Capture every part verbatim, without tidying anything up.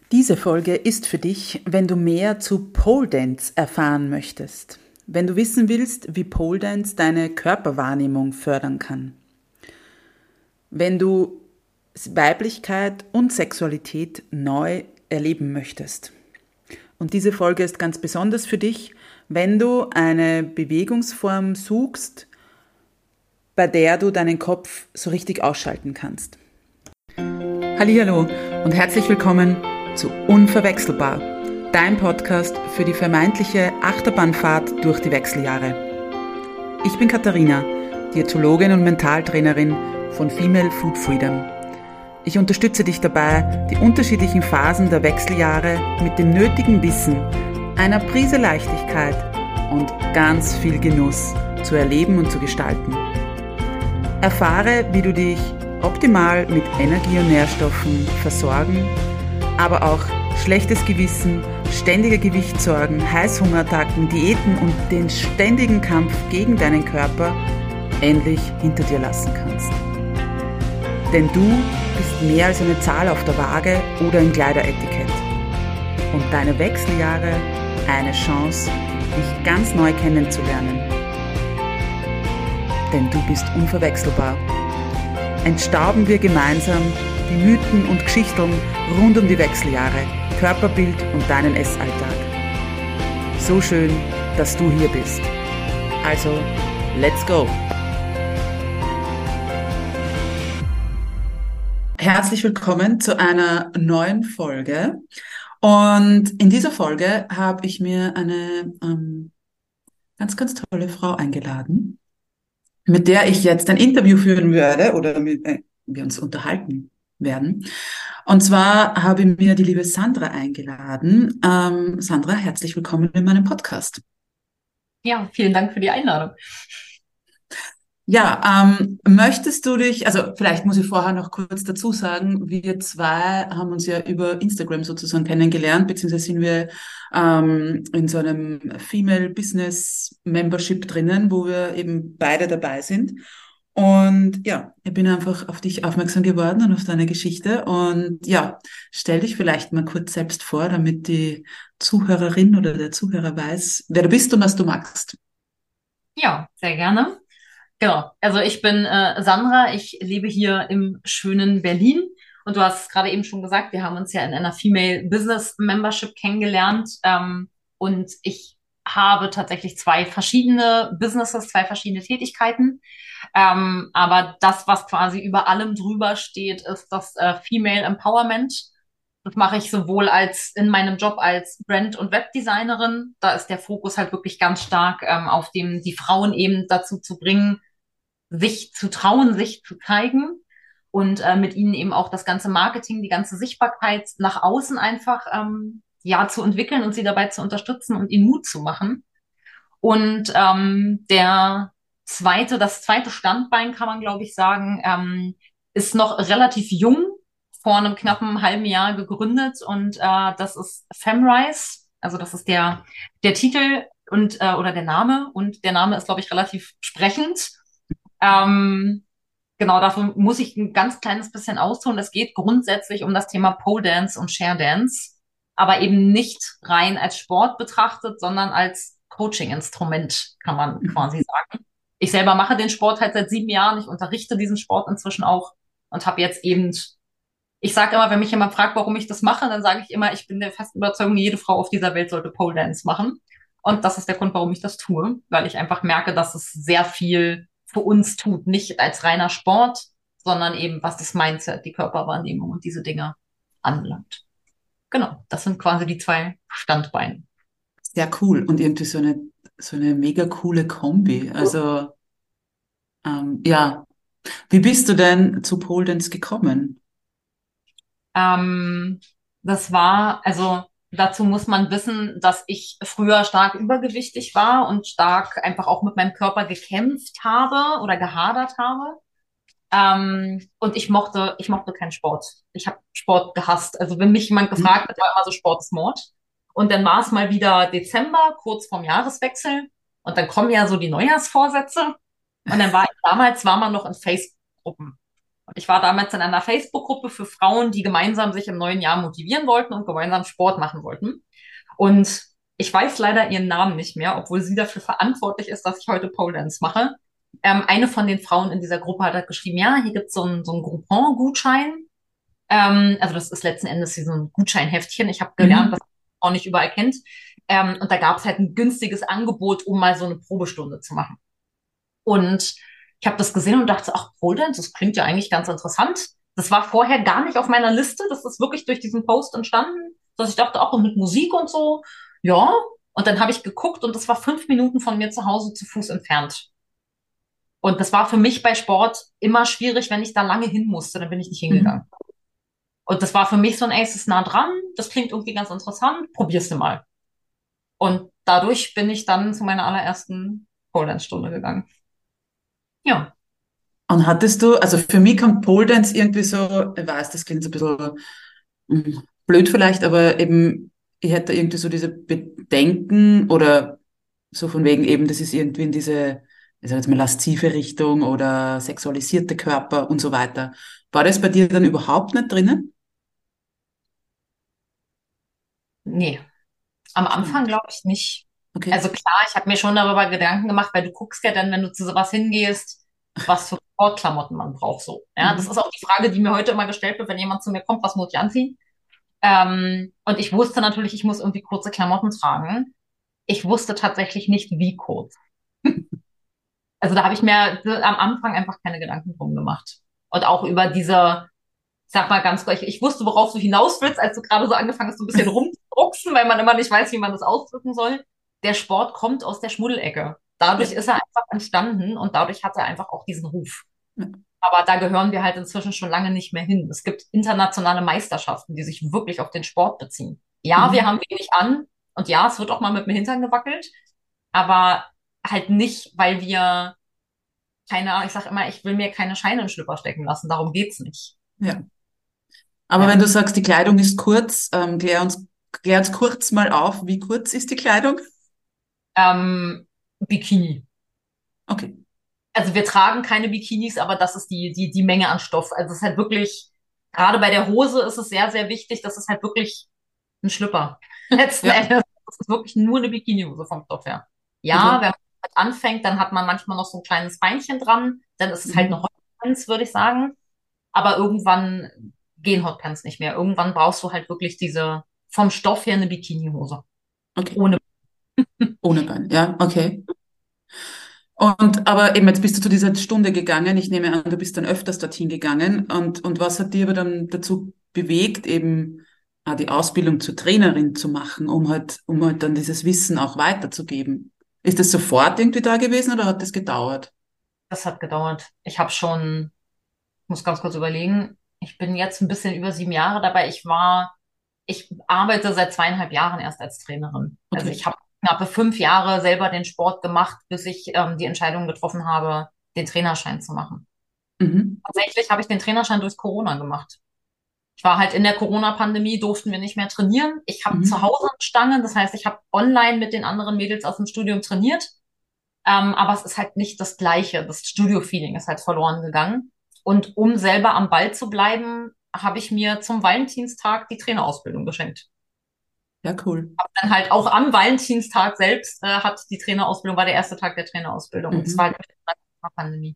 Diese Folge ist für dich, wenn du mehr zu Pole Dance erfahren möchtest. Wenn du wissen willst, wie Pole Dance deine Körperwahrnehmung fördern kann. Wenn du Weiblichkeit und Sexualität neu erleben möchtest. Und diese Folge ist ganz besonders für dich, wenn du eine Bewegungsform suchst, bei der du deinen Kopf so richtig ausschalten kannst. Hallihallo und herzlich willkommen zu Unverwechselbar, dein Podcast für die vermeintliche Achterbahnfahrt durch die Wechseljahre. Ich bin Katharina, Diätologin und Mentaltrainerin von Female Food Freedom. Ich unterstütze dich dabei, die unterschiedlichen Phasen der Wechseljahre mit dem nötigen Wissen, einer Prise Leichtigkeit und ganz viel Genuss zu erleben und zu gestalten. Erfahre, wie du dich optimal mit Energie und Nährstoffen versorgen, aber auch schlechtes Gewissen, ständige Gewichtssorgen, Heißhungerattacken, Diäten und den ständigen Kampf gegen deinen Körper endlich hinter dir lassen kannst. Denn du bist mehr als eine Zahl auf der Waage oder ein Kleideretikett. Und deine Wechseljahre eine Chance, dich ganz neu kennenzulernen. Denn du bist unverwechselbar. Entstauben wir gemeinsam die Mythen und Geschichten rund um die Wechseljahre, Körperbild und deinen Essalltag. So schön, dass du hier bist. Also, let's go! Herzlich willkommen zu einer neuen Folge. Und in dieser Folge habe ich mir eine ähm, ganz, ganz tolle Frau eingeladen, mit der ich jetzt ein Interview führen werde oder mit, äh, wir uns unterhalten werden. Und zwar habe ich mir die liebe Sandra eingeladen. Ähm, Sandra, herzlich willkommen in meinem Podcast. Ja, vielen Dank für die Einladung. Ja, ähm, möchtest du dich, also vielleicht muss ich vorher noch kurz dazu sagen, wir zwei haben uns ja über Instagram sozusagen kennengelernt, beziehungsweise sind wir ähm, in so einem Female Business Membership drinnen, wo wir eben beide dabei sind. Und ja, ich bin einfach auf dich aufmerksam geworden und auf deine Geschichte. Und ja, stell dich vielleicht mal kurz selbst vor, damit die Zuhörerin oder der Zuhörer weiß, wer du bist und was du magst. Ja, sehr gerne. Genau. Also ich bin äh, Sandra, ich lebe hier im schönen Berlin und du hast es gerade eben schon gesagt, wir haben uns ja in einer Female Business Membership kennengelernt, ähm, und ich habe tatsächlich zwei verschiedene Businesses, zwei verschiedene Tätigkeiten. Ähm, aber das, was quasi über allem drüber steht, ist das äh, Female Empowerment. Das mache ich sowohl als in meinem Job als Brand- und Webdesignerin. Da ist der Fokus halt wirklich ganz stark ähm, auf dem, die Frauen eben dazu zu bringen, sich zu trauen, sich zu zeigen und äh, mit ihnen eben auch das ganze Marketing, die ganze Sichtbarkeit nach außen einfach ähm, ja zu entwickeln und sie dabei zu unterstützen und ihnen Mut zu machen. Und ähm, der zweite, das zweite Standbein kann man, glaube ich, sagen, ähm, ist noch relativ jung, vor einem knappen halben Jahr gegründet und äh, das ist Femrise. Also das ist der, der Titel und äh, oder der Name und der Name ist, glaube ich, relativ sprechend. Ähm, genau, dafür muss ich ein ganz kleines bisschen ausholen. Es geht grundsätzlich um das Thema Pole Dance und Share Dance, aber eben nicht rein als Sport betrachtet, sondern als Coaching-Instrument, kann man quasi sagen. Ich selber mache den Sport halt seit sieben Jahren. Ich unterrichte diesen Sport inzwischen auch und habe jetzt eben, ich sage immer, wenn mich jemand fragt, warum ich das mache, dann sage ich immer, ich bin der festen Überzeugung, jede Frau auf dieser Welt sollte Pole Dance machen. Und das ist der Grund, warum ich das tue, weil ich einfach merke, dass es sehr viel für uns tut, nicht als reiner Sport, sondern eben was das Mindset, die Körperwahrnehmung und diese Dinge anbelangt. Genau, das sind quasi die zwei Standbeine. Sehr cool und irgendwie so eine, so eine mega coole Kombi. Also, ähm, ja. Wie bist du denn zu Pole Dance gekommen? Ähm, Das war, also dazu muss man wissen, dass ich früher stark übergewichtig war und stark einfach auch mit meinem Körper gekämpft habe oder gehadert habe. Ähm, und ich mochte, ich mochte keinen Sport. Ich habe Sport gehasst. Also wenn mich jemand Hm? gefragt hat, war immer so Sport ist Mord. Und dann war es mal wieder Dezember, kurz vorm Jahreswechsel. Und dann kommen ja so die Neujahrsvorsätze. Und dann war ich, damals war man noch in Facebook-Gruppen. Und ich war damals in einer Facebook-Gruppe für Frauen, die gemeinsam sich im neuen Jahr motivieren wollten und gemeinsam Sport machen wollten. Und ich weiß leider ihren Namen nicht mehr, obwohl sie dafür verantwortlich ist, dass ich heute Pole Dance mache. Ähm, eine von den Frauen in dieser Gruppe hat halt geschrieben, ja, hier gibt's so einen so einen Groupon-Gutschein. Ähm, also das ist letzten Endes wie so ein Gutscheinheftchen. Ich habe gelernt, Mhm. dass man auch nicht überall kennt. Ähm, und da gab es halt ein günstiges Angebot, um mal so eine Probestunde zu machen. Und ich habe das gesehen und dachte, ach, Pole Dance, das klingt ja eigentlich ganz interessant. Das war vorher gar nicht auf meiner Liste. Das ist wirklich durch diesen Post entstanden, dass ich dachte, auch mit Musik und so, ja. Und dann habe ich geguckt und das war fünf Minuten von mir zu Hause zu Fuß entfernt. Und das war für mich bei Sport immer schwierig, wenn ich da lange hin musste, dann bin ich nicht hingegangen. Mhm. Und das war für mich so ein, ey, es ist nah dran, das klingt irgendwie ganz interessant, probier's du mal. Und dadurch bin ich dann zu meiner allerersten Pole Dance Stunde gegangen. Ja. Und hattest du, also für mich kommt Pole Dance irgendwie so, ich weiß, das klingt so ein bisschen mm, blöd vielleicht, aber eben, ich hätte irgendwie so diese Bedenken oder so von wegen eben, das ist irgendwie in diese, ich sag jetzt mal, laszive Richtung oder sexualisierte Körper und so weiter. War das bei dir dann überhaupt nicht drinnen? Nee, am Gar Anfang nicht. glaube ich nicht. Okay. Also klar, ich habe mir schon darüber Gedanken gemacht, weil du guckst ja dann, wenn du zu sowas hingehst, was für Sportklamotten man braucht so. Ja, das ist Mhm. auch die Frage, die mir heute immer gestellt wird, wenn jemand zu mir kommt, was muss ich anziehen? Ähm, und ich wusste natürlich, ich muss irgendwie kurze Klamotten tragen. Ich wusste tatsächlich nicht, wie kurz. Also da habe ich mir am Anfang einfach keine Gedanken drum gemacht. Und auch über diese, ich sag mal ganz gleich, ich wusste, worauf du hinaus willst, als du gerade so angefangen hast, so ein bisschen rumzudrucksen, weil man immer nicht weiß, wie man das ausdrücken soll. Der Sport kommt aus der Schmuddelecke. Dadurch Ja. ist er einfach entstanden und dadurch hat er einfach auch diesen Ruf. Ja. Aber da gehören wir halt inzwischen schon lange nicht mehr hin. Es gibt internationale Meisterschaften, die sich wirklich auf den Sport beziehen. Ja, wir Mhm. haben wenig an und ja, es wird auch mal mit dem Hintern gewackelt, aber halt nicht, weil wir keine Ahnung, ich sage immer, ich will mir keine Scheine in den Schlüpper stecken lassen. Darum geht's nicht. Ja. Aber wenn Ja. du sagst, die Kleidung ist kurz, ähm, klär uns, klär uns kurz mal auf, wie kurz ist die Kleidung? Ähm, Bikini. Okay. Also wir tragen keine Bikinis, aber das ist die, die, die Menge an Stoff. Also es ist halt wirklich, gerade bei der Hose ist es sehr, sehr wichtig, dass es halt wirklich ein Schlüpper. Letzten Ja. Endes ist es wirklich nur eine Bikinihose vom Stoff her. Ja, Okay. wenn man halt anfängt, dann hat man manchmal noch so ein kleines Beinchen dran. Dann ist es halt eine Mhm. Hotpants, würde ich sagen. Aber irgendwann gehen Hotpants nicht mehr. Irgendwann brauchst du halt wirklich diese vom Stoff her eine Bikinihose. Okay. Ohne. Ohne Bein. Ja, okay. Und aber eben jetzt bist du zu dieser Stunde gegangen. Ich nehme an, du bist dann öfters dorthin gegangen. Und, und was hat dich aber dann dazu bewegt, eben äh, die Ausbildung zur Trainerin zu machen, um halt, um halt dann dieses Wissen auch weiterzugeben? Ist das sofort irgendwie da gewesen oder hat das gedauert? Das hat gedauert. Ich habe schon, ich muss ganz kurz überlegen, ich bin jetzt ein bisschen über sieben Jahre dabei. Ich war, ich arbeite seit zweieinhalb Jahren erst als Trainerin. Also Okay. ich habe knappe fünf Jahre selber den Sport gemacht, bis ich ähm, die Entscheidung getroffen habe, den Trainerschein zu machen. Mhm. Tatsächlich habe ich den Trainerschein durch Corona gemacht. Ich war halt in der Corona-Pandemie, durften wir nicht mehr trainieren. Ich habe zu Mhm. Hause Stangen, das heißt, ich habe online mit den anderen Mädels aus dem Studium trainiert. Ähm, aber es ist halt nicht das Gleiche. Das Studio-Feeling ist halt verloren gegangen. Und um selber am Ball zu bleiben, habe ich mir zum Valentinstag die Trainerausbildung geschenkt. Ja, cool. Dann halt auch am Valentinstag selbst äh, hat die Trainerausbildung, war der erste Tag der Trainerausbildung. Und es war Mhm. halt in der Pandemie.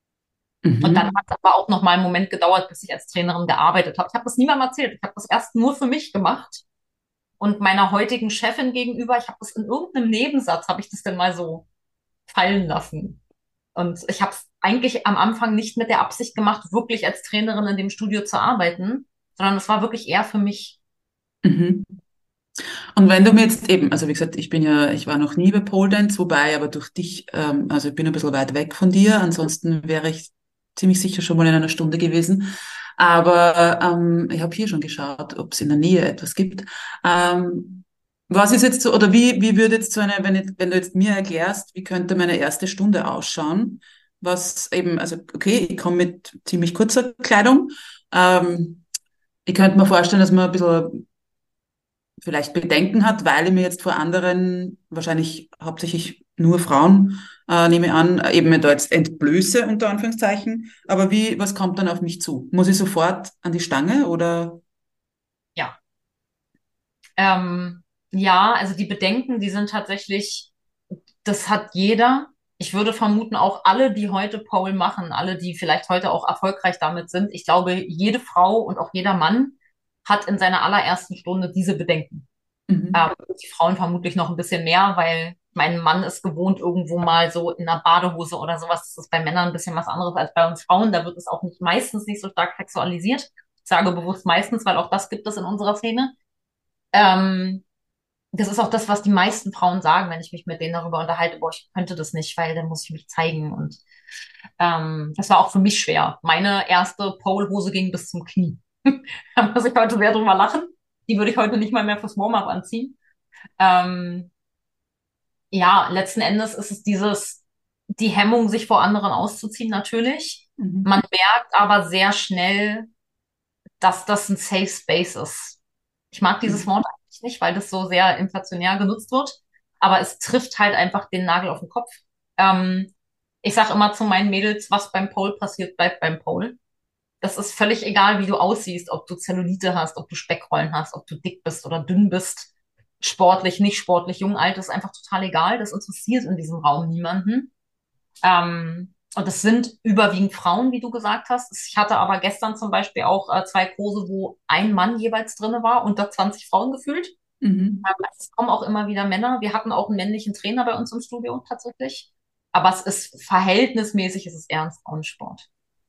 Und dann Mhm. hat es aber auch noch mal einen Moment gedauert, bis ich als Trainerin gearbeitet habe. Ich habe das niemandem erzählt. Ich habe das erst nur für mich gemacht. Und meiner heutigen Chefin gegenüber, ich habe das in irgendeinem Nebensatz, habe ich das denn mal so fallen lassen. Und ich habe es eigentlich am Anfang nicht mit der Absicht gemacht, wirklich als Trainerin in dem Studio zu arbeiten, sondern es war wirklich eher für mich. Mhm. Und wenn du mir jetzt eben, also wie gesagt, ich bin ja, ich war noch nie bei Pole Dance, wobei aber durch dich, ähm, also ich bin ein bisschen weit weg von dir, ansonsten wäre ich ziemlich sicher schon mal in einer Stunde gewesen. Aber ähm, ich habe hier schon geschaut, ob es in der Nähe etwas gibt. Ähm, was ist jetzt so, oder wie, wie würde jetzt so eine, wenn, ich, wenn du jetzt mir erklärst, wie könnte meine erste Stunde ausschauen? Was eben, also okay, ich komme mit ziemlich kurzer Kleidung. Ähm, ich könnte mir vorstellen, dass man ein bisschen vielleicht Bedenken hat, weil ich mir jetzt vor anderen, wahrscheinlich hauptsächlich nur Frauen, Äh, nehme an, eben da jetzt entblöße, unter Anführungszeichen. Aber wie, was kommt dann auf mich zu? Muss ich sofort an die Stange oder? Ja. Ähm, ja, also die Bedenken, die sind tatsächlich, das hat jeder. Ich würde vermuten, auch alle, die heute Pole machen, alle, die vielleicht heute auch erfolgreich damit sind. Ich glaube, jede Frau und auch jeder Mann hat in seiner allerersten Stunde diese Bedenken. Mhm. Ähm, die Frauen vermutlich noch ein bisschen mehr, weil mein Mann ist gewohnt, irgendwo mal so in einer Badehose oder sowas. Das ist bei Männern ein bisschen was anderes als bei uns Frauen. Da wird es auch nicht meistens nicht so stark sexualisiert. Ich sage bewusst meistens, weil auch das gibt es in unserer Szene. Ähm, Das ist auch das, was die meisten Frauen sagen, wenn ich mich mit denen darüber unterhalte, boah, ich könnte das nicht, weil dann muss ich mich zeigen. Und ähm, das war auch für mich schwer. Meine erste Pole-Hose ging bis zum Knie. Da muss ich heute sehr drüber lachen. Die würde ich heute nicht mal mehr fürs Warm-up anziehen. Ähm, ja, letzten Endes ist es dieses, die Hemmung, sich vor anderen auszuziehen, natürlich. Mhm. Man merkt aber sehr schnell, dass das ein Safe Space ist. Ich mag dieses Mhm. Wort eigentlich nicht, weil das so sehr inflationär genutzt wird, aber es trifft halt einfach den Nagel auf den Kopf. Ähm, ich sage immer zu meinen Mädels, was beim Pole passiert, bleibt beim Pole. Das ist völlig egal, wie du aussiehst, ob du Zellulite hast, ob du Speckrollen hast, ob du dick bist oder dünn bist, sportlich, nicht sportlich, jung, alt, das ist einfach total egal. Das interessiert in diesem Raum niemanden. Ähm, und es sind überwiegend Frauen, wie du gesagt hast. Ich hatte aber gestern zum Beispiel auch äh, zwei Kurse, wo ein Mann jeweils drinne war, unter zwanzig Frauen gefühlt. Mhm. Ähm, es kommen auch immer wieder Männer. Wir hatten auch einen männlichen Trainer bei uns im Studio tatsächlich. Aber es ist verhältnismäßig, es ist eher ein Frauensport.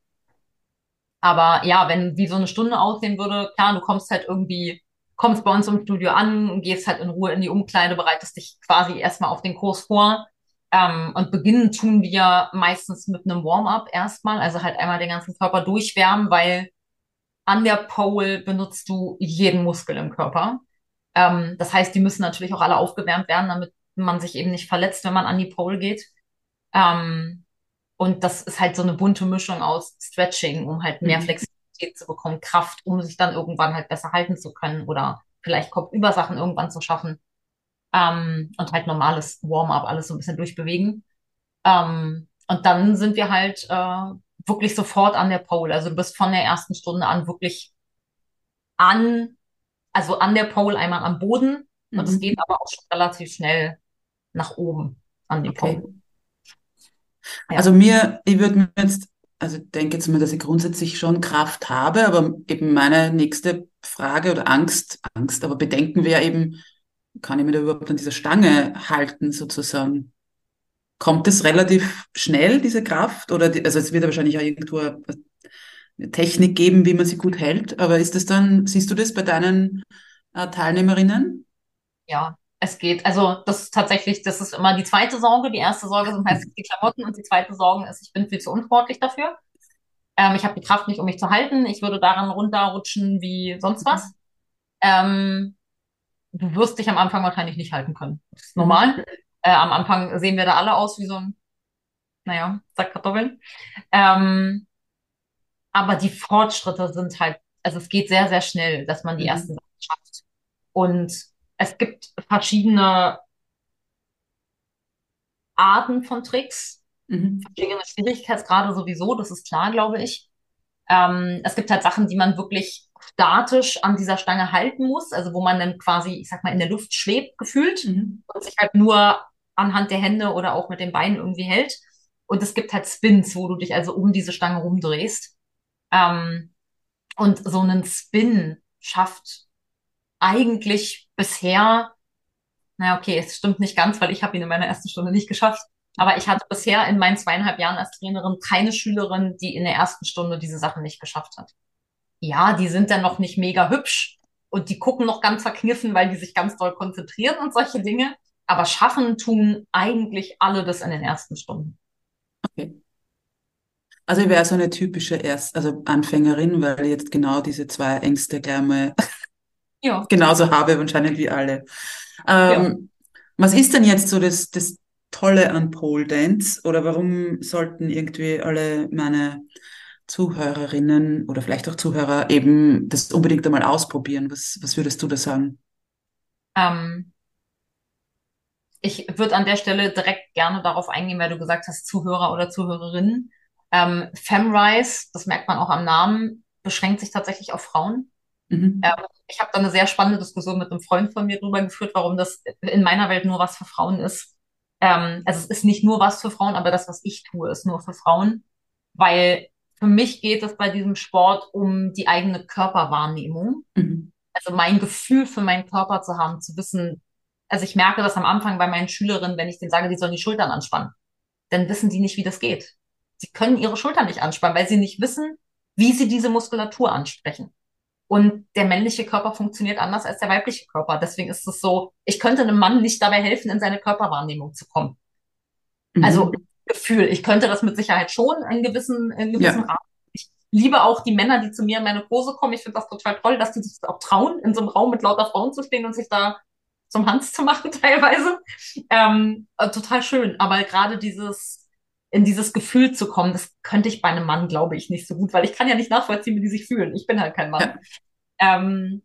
Aber ja, wenn wie so eine Stunde aussehen würde, klar, du kommst halt irgendwie, kommst bei uns im Studio an und gehst halt in Ruhe in die Umkleide, bereitest dich quasi erstmal auf den Kurs vor. Ähm, und beginnen tun wir meistens mit einem Warm-up erstmal, also halt einmal den ganzen Körper durchwärmen, weil an der Pole benutzt du jeden Muskel im Körper. Ähm, das heißt, die müssen natürlich auch alle aufgewärmt werden, damit man sich eben nicht verletzt, wenn man an die Pole geht. Ähm, und das ist halt so eine bunte Mischung aus Stretching, um halt mehr Mhm. Flexibilität zu bekommen, Kraft, um sich dann irgendwann halt besser halten zu können oder vielleicht Kopfübersachen irgendwann zu schaffen. Ähm, und halt normales Warm-up, alles so ein bisschen durchbewegen. Ähm, und dann sind wir halt äh, wirklich sofort an der Pole. Also du bist von der ersten Stunde an wirklich an, also an der Pole einmal am Boden und es geht Mhm. aber auch schon relativ schnell nach oben an die Okay. Pole. Also Ja. mir, ich würde mir jetzt, also ich denke jetzt mal, dass ich grundsätzlich schon Kraft habe, aber eben meine nächste Frage oder Angst, Angst, aber Bedenken wäre eben, kann ich mir da überhaupt an dieser Stange halten sozusagen? Kommt es relativ schnell, diese Kraft? Oder die, also es wird ja wahrscheinlich auch irgendwo eine eine Technik geben, wie man sie gut hält, aber ist das dann, siehst du das bei deinen äh, Teilnehmerinnen? Ja, es geht. Also das ist tatsächlich, das ist immer die zweite Sorge. Die erste Sorge sind meistens die Klamotten und die zweite Sorge ist, ich bin viel zu unsportlich dafür. Ähm, ich habe die Kraft nicht, um mich zu halten. Ich würde daran runterrutschen wie sonst was. Ähm, Du wirst dich am Anfang wahrscheinlich nicht halten können. Das ist Mhm. normal. Äh, am Anfang sehen wir da alle aus wie so ein, naja, Sack Kartoffeln. Ähm, aber die Fortschritte sind halt, also es geht sehr, sehr schnell, dass man die ersten Mhm. Sachen schafft. Und es gibt verschiedene Arten von Tricks, Mhm. verschiedene Schwierigkeitsgrade sowieso, das ist klar, glaube ich. Ähm, es gibt halt Sachen, die man wirklich statisch an dieser Stange halten muss, also wo man dann quasi, ich sag mal, in der Luft schwebt gefühlt Mhm. und sich halt nur anhand der Hände oder auch mit den Beinen irgendwie hält. Und es gibt halt Spins, wo du dich also um diese Stange rumdrehst. Ähm, und so einen Spin schafft eigentlich bisher, na okay, es stimmt nicht ganz, weil ich habe ihn in meiner ersten Stunde nicht geschafft. Aber ich hatte bisher in meinen zweieinhalb Jahren als Trainerin keine Schülerin, die in der ersten Stunde diese Sachen nicht geschafft hat. Ja, die sind dann noch nicht mega hübsch und die gucken noch ganz verkniffen, weil die sich ganz doll konzentrieren und solche Dinge. Aber schaffen tun eigentlich alle das in den ersten Stunden. Okay. Also ich wäre so eine typische Erst, also Anfängerin, weil ich jetzt genau diese zwei Ängste gleich mal Ja, genauso habe wahrscheinlich wie alle. ja. Ähm, was ist denn jetzt so das, das Tolle an Pole Dance oder warum sollten irgendwie alle meine Zuhörerinnen oder vielleicht auch Zuhörer eben das unbedingt einmal ausprobieren? Was, was würdest du da sagen? Ähm, Ich würde an der Stelle direkt gerne darauf eingehen, weil du gesagt hast, Zuhörer oder Zuhörerinnen. Ähm, Femrise, das merkt man auch am Namen, beschränkt sich tatsächlich auf Frauen. Ähm, Mhm. ich habe da eine sehr spannende Diskussion mit einem Freund von mir drüber geführt, warum das in meiner Welt nur was für Frauen ist. Ähm, also es ist nicht nur was für Frauen, aber das, was ich tue, ist nur für Frauen, weil für mich geht es bei diesem Sport um die eigene Körperwahrnehmung. Mhm. Also mein Gefühl für meinen Körper zu haben, zu wissen, also ich merke das am Anfang bei meinen Schülerinnen, wenn ich denen sage, die sollen die Schultern anspannen, dann wissen die nicht, wie das geht. Sie können ihre Schultern nicht anspannen, weil sie nicht wissen, wie sie diese Muskulatur ansprechen. Und der männliche Körper funktioniert anders als der weibliche Körper. Deswegen ist es so, ich könnte einem Mann nicht dabei helfen, in seine Körperwahrnehmung zu kommen. Also Mhm. Gefühl, ich könnte das mit Sicherheit schon in gewissen, in gewissem Ja, Rahmen. Ich liebe auch die Männer, die zu mir in meine Kurse kommen. Ich finde das total toll, dass die sich das auch trauen, in so einem Raum mit lauter Frauen zu stehen und sich da zum Hans zu machen teilweise. Ähm, äh, total schön. Aber gerade dieses, in dieses Gefühl zu kommen, das könnte ich bei einem Mann, glaube ich, nicht so gut, weil ich kann ja nicht nachvollziehen, wie die sich fühlen. Ich bin halt kein Mann. ja. Ähm,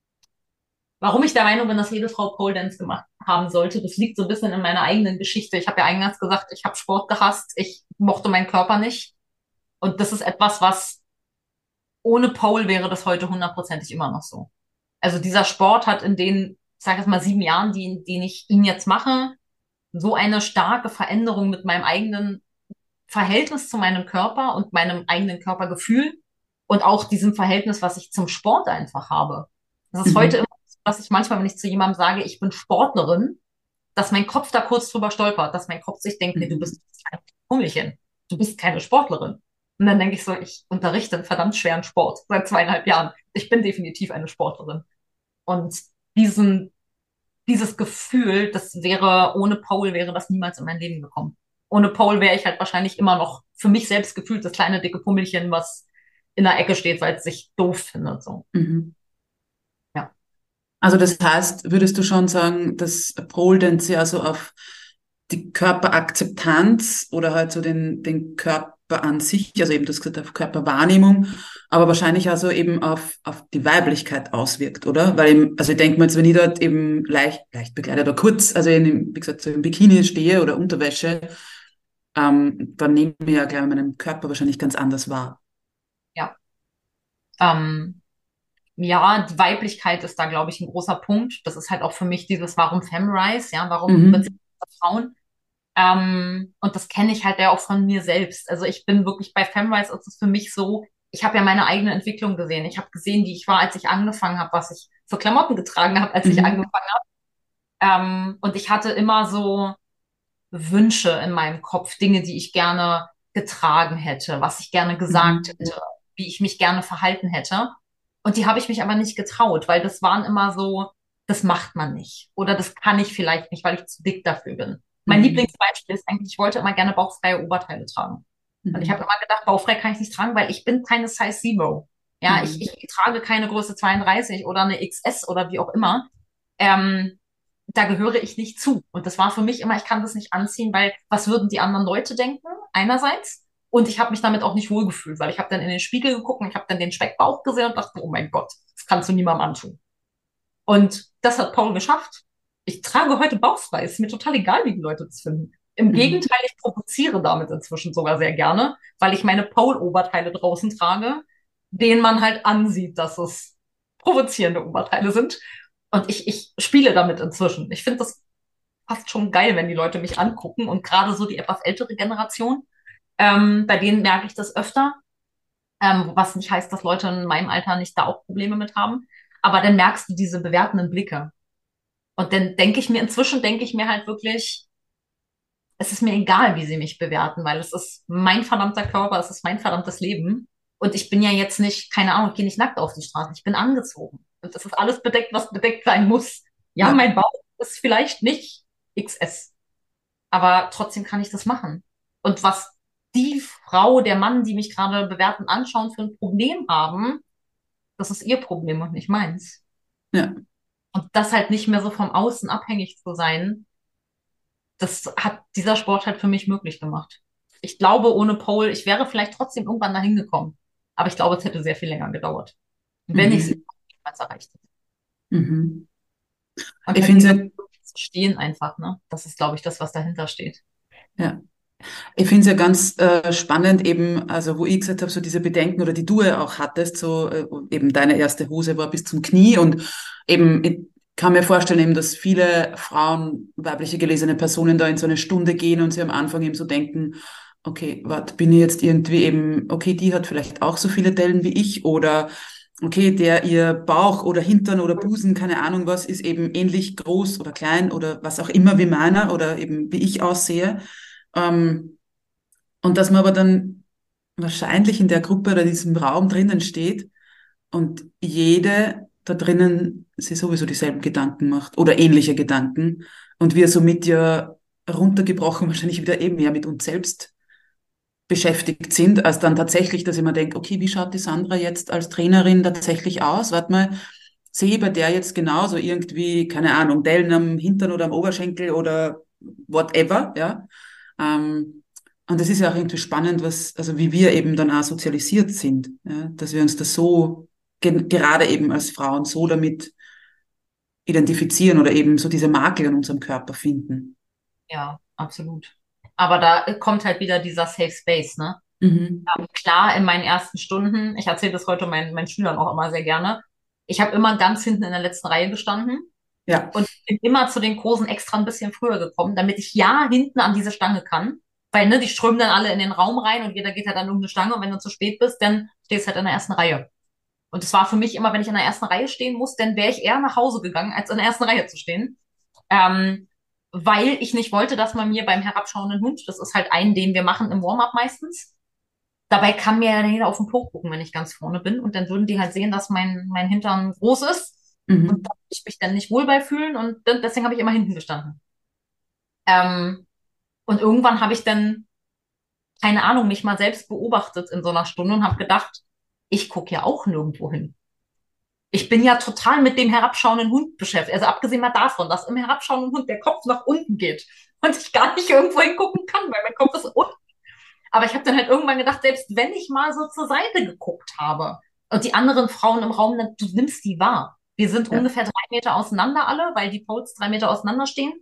Warum ich der Meinung bin, dass jede Frau Pole Dance gemacht haben sollte, das liegt so ein bisschen in meiner eigenen Geschichte. Ich habe ja eingangs gesagt, ich habe Sport gehasst, ich mochte meinen Körper nicht. Und das ist etwas, was ohne Pole wäre das heute hundertprozentig immer noch so. Also dieser Sport hat in den, ich sage jetzt mal, sieben Jahren, die, die ich ihn jetzt mache, so eine starke Veränderung mit meinem eigenen Verhältnis zu meinem Körper und meinem eigenen Körpergefühl und auch diesem Verhältnis, was ich zum Sport einfach habe. Das ist heute Mhm. immer so, dass ich manchmal, wenn ich zu jemandem sage, ich bin Sportlerin, dass mein Kopf da kurz drüber stolpert, dass mein Kopf sich denkt, nee, du Mhm. bist ein Hummelchen, du bist keine Sportlerin. Und dann denke ich so, ich unterrichte einen verdammt schweren Sport seit zweieinhalb Jahren. Ich bin definitiv eine Sportlerin. Und diesen, dieses Gefühl, das wäre, ohne Paul wäre das niemals in mein Leben gekommen. Ohne Paul wäre ich halt wahrscheinlich immer noch für mich selbst gefühlt das kleine dicke Pummelchen, was in der Ecke steht, weil es sich doof findet. So. Mhm. Ja. Also das heißt, würdest du schon sagen, dass Pole Dance ja so auf die Körperakzeptanz oder halt so den, den Körper an sich, also eben das gesagt auf Körperwahrnehmung, aber wahrscheinlich also eben auf, auf die Weiblichkeit auswirkt, oder? Weil eben, also ich denke mal jetzt, wenn ich dort eben leicht, leicht bekleidet oder kurz, also in, wie gesagt, so im Bikini stehe oder Unterwäsche, ähm, dann nehme ich ja gleich meinen Körper wahrscheinlich ganz anders wahr. Ja. Ähm, Ja, die Weiblichkeit ist da, glaube ich, ein großer Punkt. Das ist halt auch für mich dieses Warum Femrise, ja, warum Mhm. Beziehung zu Frauen? Ähm, und das kenne ich halt ja auch von mir selbst. Also ich bin wirklich bei Femrise ist es für mich so, ich habe ja meine eigene Entwicklung gesehen. Ich habe gesehen, wie ich war, als ich angefangen habe, was ich für Klamotten getragen habe, als ich Mhm. angefangen habe. Ähm, und ich hatte immer so Wünsche in meinem Kopf, Dinge, die ich gerne getragen hätte, was ich gerne gesagt Mhm. hätte, wie ich mich gerne verhalten hätte. Und die habe ich mich aber nicht getraut, weil das waren immer so, das macht man nicht. Oder das kann ich vielleicht nicht, weil ich zu dick dafür bin. Mein Mhm. Lieblingsbeispiel ist eigentlich, ich wollte immer gerne bauchfreie Oberteile tragen. Und ich habe Mhm. immer gedacht, bauchfrei kann ich nicht tragen, weil ich bin keine Size Zero. Ja, ich, Mhm. ich trage keine Größe zweiunddreißig oder eine X S oder wie auch immer. Ähm, Da gehöre ich nicht zu. Und das war für mich immer, ich kann das nicht anziehen, weil was würden die anderen Leute denken? Einerseits. Und ich habe mich damit auch nicht wohlgefühlt, weil ich habe dann in den Spiegel geguckt und ich habe dann den Speckbauch gesehen und dachte, oh mein Gott, das kannst du niemandem antun. Und das hat Paul geschafft. Ich trage heute bauchfrei. Ist mir total egal, wie die Leute das finden. Im Mhm. Gegenteil, ich provoziere damit inzwischen sogar sehr gerne, weil ich meine Paul-Oberteile draußen trage, denen man halt ansieht, dass es provozierende Oberteile sind. Und ich, ich spiele damit inzwischen. Ich finde das fast schon geil, wenn die Leute mich angucken und gerade so die etwas ältere Generation, ähm, bei denen merke ich das öfter, ähm, was nicht heißt, dass Leute in meinem Alter nicht da auch Probleme mit haben. Aber dann merkst du diese bewertenden Blicke. Und dann denke ich mir, inzwischen denke ich mir halt wirklich, es ist mir egal, wie sie mich bewerten, weil es ist mein verdammter Körper, es ist mein verdammtes Leben. Und ich bin ja jetzt nicht, keine Ahnung, ich gehe nicht nackt auf die Straße, ich bin angezogen. Und das ist alles bedeckt, was bedeckt sein muss. Ja, Ja. mein Bauch ist vielleicht nicht X S, aber trotzdem kann ich das machen. Und was die Frau, der Mann, die mich gerade bewerten, anschauen, für ein Problem haben, das ist ihr Problem und nicht meins. Ja. Und das halt nicht mehr so vom Außen abhängig zu sein, das hat dieser Sport halt für mich möglich gemacht. Ich glaube, ohne Pole, ich wäre vielleicht trotzdem irgendwann dahin gekommen. Aber ich glaube, es hätte sehr viel länger gedauert, wenn ich es Mhm. jemals erreicht hätte. Mhm. Und Ich halt finde diese, es ja, Stehen einfach, ne? Das ist, glaube ich, das, was dahinter steht. Ja. Ich finde es ja ganz äh, spannend eben, also wo ich gesagt habe, so diese Bedenken oder die du ja auch hattest, so äh, eben deine erste Hose war bis zum Knie und eben, ich kann mir vorstellen eben, dass viele Frauen, weibliche gelesene Personen da in so eine Stunde gehen und sie am Anfang eben so denken, okay, warte, bin ich jetzt irgendwie eben, okay, die hat vielleicht auch so viele Dellen wie ich oder okay, der ihr Bauch oder Hintern oder Busen, keine Ahnung was, ist eben ähnlich groß oder klein oder was auch immer wie meiner oder eben wie ich aussehe. Ähm, und dass man aber dann wahrscheinlich in der Gruppe oder diesem Raum drinnen steht und jede da drinnen sich sowieso dieselben Gedanken macht oder ähnliche Gedanken und wir somit ja runtergebrochen wahrscheinlich wieder eben mehr mit uns selbst beschäftigt sind, als dann tatsächlich, dass ich mir denke, okay, wie schaut die Sandra jetzt als Trainerin tatsächlich aus? Warte mal, sehe ich bei der jetzt genauso irgendwie, keine Ahnung, Dellen am Hintern oder am Oberschenkel oder whatever, ja? Ähm, und das ist ja auch irgendwie spannend, was, also wie wir eben dann auch sozialisiert sind, ja? Dass wir uns das so, ge gerade eben als Frauen, so damit identifizieren oder eben so diese Makel an unserem Körper finden. Ja, absolut. Aber da kommt halt wieder dieser Safe Space, ne? Mhm. Klar, in meinen ersten Stunden, ich erzähle das heute meinen, meinen Schülern auch immer sehr gerne, ich habe immer ganz hinten in der letzten Reihe gestanden Ja. und bin immer zu den Kursen extra ein bisschen früher gekommen, damit ich ja hinten an diese Stange kann. Weil, ne, die strömen dann alle in den Raum rein und jeder geht halt an irgendeine Stange und wenn du zu spät bist, dann stehst du halt in der ersten Reihe. Und es war für mich immer, wenn ich in der ersten Reihe stehen muss, dann wäre ich eher nach Hause gegangen, als in der ersten Reihe zu stehen. Ähm, weil ich nicht wollte, dass man mir beim herabschauenden Hund, das ist halt ein, den wir machen im Warm-up meistens, dabei kann mir ja jeder auf den Po gucken, wenn ich ganz vorne bin. Und dann würden die halt sehen, dass mein, mein Hintern groß ist. Und da Mhm. würde ich mich dann nicht wohl bei fühlen. Und dann, deswegen habe ich immer hinten gestanden. Ähm, und irgendwann habe ich dann, keine Ahnung, mich mal selbst beobachtet in so einer Stunde und habe gedacht, ich gucke ja auch nirgendwo hin. Ich bin ja total mit dem herabschauenden Hund beschäftigt. Also abgesehen mal davon, dass im herabschauenden Hund der Kopf nach unten geht und ich gar nicht irgendwo hingucken kann, weil mein Kopf ist unten. Aber ich habe dann halt irgendwann gedacht, selbst wenn ich mal so zur Seite geguckt habe und die anderen Frauen im Raum, dann, du nimmst die wahr. Wir sind Ja. ungefähr drei Meter auseinander alle, weil die Poles drei Meter auseinander stehen.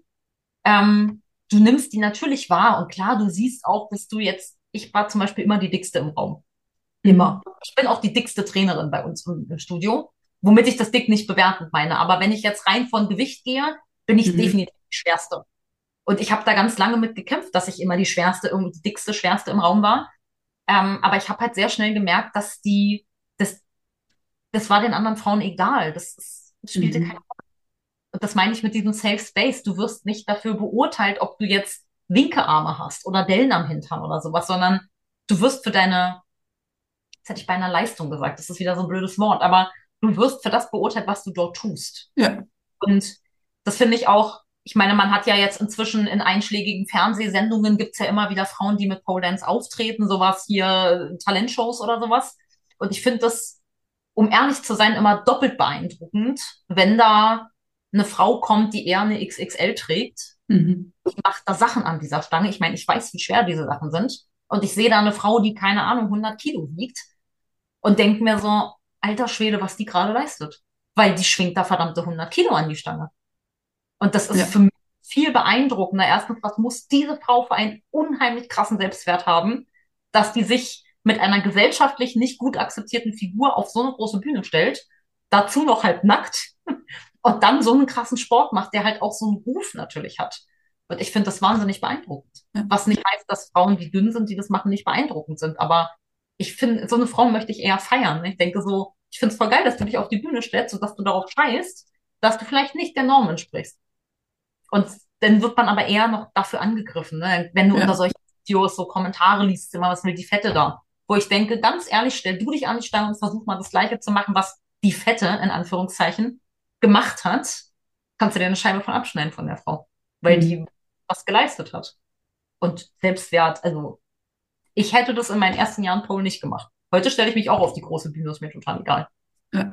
Ähm, du nimmst die natürlich wahr und klar, du siehst auch, dass du jetzt, ich war zum Beispiel immer die Dickste im Raum. Mhm. Immer. Ich bin auch die dickste Trainerin bei uns im, im Studio, womit ich das dick nicht bewertend meine. Aber wenn ich jetzt rein von Gewicht gehe, bin ich Mhm. definitiv die Schwerste. Und ich habe da ganz lange mit gekämpft, dass ich immer die schwerste, irgendwie die dickste, schwerste im Raum war. Ähm, aber ich habe halt sehr schnell gemerkt, dass die, das, das war den anderen Frauen egal. Das, ist, das spielte keine Mhm. Rolle. Und das meine ich mit diesem Safe Space. Du wirst nicht dafür beurteilt, ob du jetzt Winkearme hast oder Dellen am Hintern oder sowas, sondern du wirst für deine, das hätte ich bei einer Leistung gesagt, das ist wieder so ein blödes Wort, aber du wirst für das beurteilt, was du dort tust. Ja. Und das finde ich auch, ich meine, man hat ja jetzt inzwischen in einschlägigen Fernsehsendungen gibt's ja immer wieder Frauen, die mit Pole Dance auftreten, sowas hier, Talentshows oder sowas. Und ich finde das, um ehrlich zu sein, immer doppelt beeindruckend, wenn da eine Frau kommt, die eher eine X X L trägt, Mhm. macht da Sachen an dieser Stange. Ich meine, ich weiß, wie schwer diese Sachen sind. Und ich sehe da eine Frau, die, keine Ahnung, hundert Kilo wiegt und denke mir so, alter Schwede, was die gerade leistet. Weil die schwingt da verdammte hundert Kilo an die Stange. Und das ist Ja. für mich viel beeindruckender. Erstens, was muss diese Frau für einen unheimlich krassen Selbstwert haben, dass die sich mit einer gesellschaftlich nicht gut akzeptierten Figur auf so eine große Bühne stellt, dazu noch halb nackt und dann so einen krassen Sport macht, der halt auch so einen Ruf natürlich hat. Und ich finde das wahnsinnig beeindruckend. Ja. Was nicht heißt, dass Frauen, die dünn sind, die das machen, nicht beeindruckend sind. Aber ich finde, so eine Frau möchte ich eher feiern. Ich denke so, ich finde es voll geil, dass du dich auf die Bühne stellst und dass du darauf scheißt, dass du vielleicht nicht der Norm entsprichst. Und dann wird man aber eher noch dafür angegriffen, ne? Wenn du unter Ja. solchen Videos so Kommentare liest, immer, was will die Fette da? Wo ich denke, ganz ehrlich, stell du dich an die Stange und versuch mal das Gleiche zu machen, was die Fette, in Anführungszeichen, gemacht hat. Kannst du dir eine Scheibe von abschneiden von der Frau. Weil Mhm. die was geleistet hat. Und Selbstwert, also ich hätte das in meinen ersten Jahren Pole nicht gemacht. Heute stelle ich mich auch auf die große Bühne, ist mir total egal. Ja.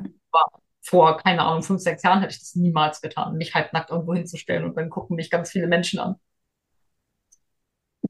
Vor, keine Ahnung, fünf, sechs Jahren hätte ich das niemals getan, mich halbnackt irgendwo hinzustellen und dann gucken mich ganz viele Menschen an.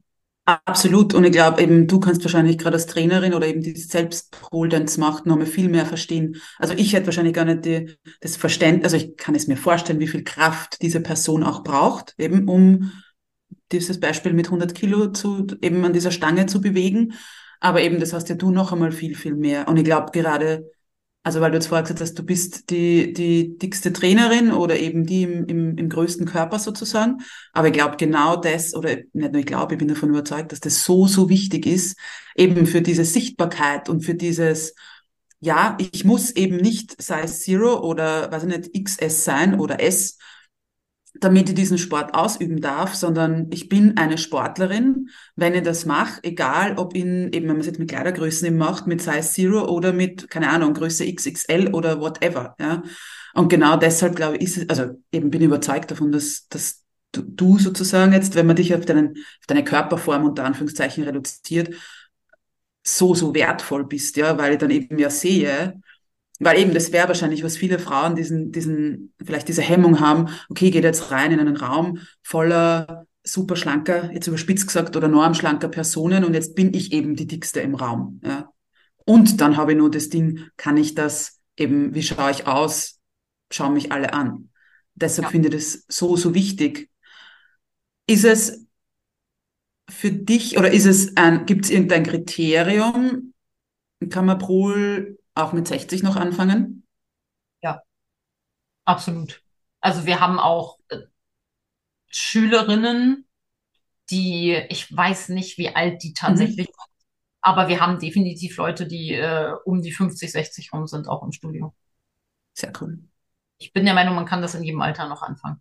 Absolut. Und ich glaube eben, du kannst wahrscheinlich gerade als Trainerin oder eben die selbst Pole Dance macht, noch mal viel mehr verstehen. Also ich hätte wahrscheinlich gar nicht die, das Verständnis, also ich kann es mir vorstellen, wie viel Kraft diese Person auch braucht, eben um dieses Beispiel mit hundert Kilo zu, eben an dieser Stange zu bewegen. Aber eben, das hast ja du noch einmal viel, viel mehr. Und ich glaube gerade, also weil du jetzt vorher gesagt hast, du bist die, die dickste Trainerin oder eben die im, im, im größten Körper sozusagen. Aber ich glaube genau das, oder nicht nur ich glaube, ich bin davon überzeugt, dass das so, so wichtig ist, eben für diese Sichtbarkeit und für dieses, ja, ich muss eben nicht Size Zero oder, weiß ich nicht, X S sein oder S, damit ich diesen Sport ausüben darf, sondern ich bin eine Sportlerin, wenn ich das mache, egal ob in, eben wenn man es jetzt mit Kleidergrößen eben macht, mit Size Zero oder mit, keine Ahnung, Größe X X L oder whatever, ja. Und genau deshalb, glaube ich, ist es, also eben bin ich überzeugt davon, dass, dass du, du sozusagen jetzt, wenn man dich auf deinen, auf deine Körperform unter Anführungszeichen reduziert, so, so wertvoll bist, ja, weil ich dann eben ja sehe, weil eben, das wäre wahrscheinlich, was viele Frauen diesen, diesen, vielleicht diese Hemmung haben, okay, ich gehe jetzt rein in einen Raum voller super schlanker, jetzt überspitzt gesagt, oder normschlanker Personen und jetzt bin ich eben die Dickste im Raum. Ja. Und dann habe ich nur das Ding, kann ich das eben, wie schaue ich aus, schauen mich alle an. Deshalb Ja. finde ich das so, so wichtig. Ist es für dich oder ist es ein, gibt es irgendein Kriterium? Kann man Prol auch mit sechzig noch anfangen? Ja, absolut. Also wir haben auch äh, Schülerinnen, die, ich weiß nicht, wie alt die Mhm. tatsächlich sind, aber wir haben definitiv Leute, die äh, um die fünfzig, sechzig rum sind, auch im Studio. Sehr cool. Ich bin der Meinung, man kann das in jedem Alter noch anfangen.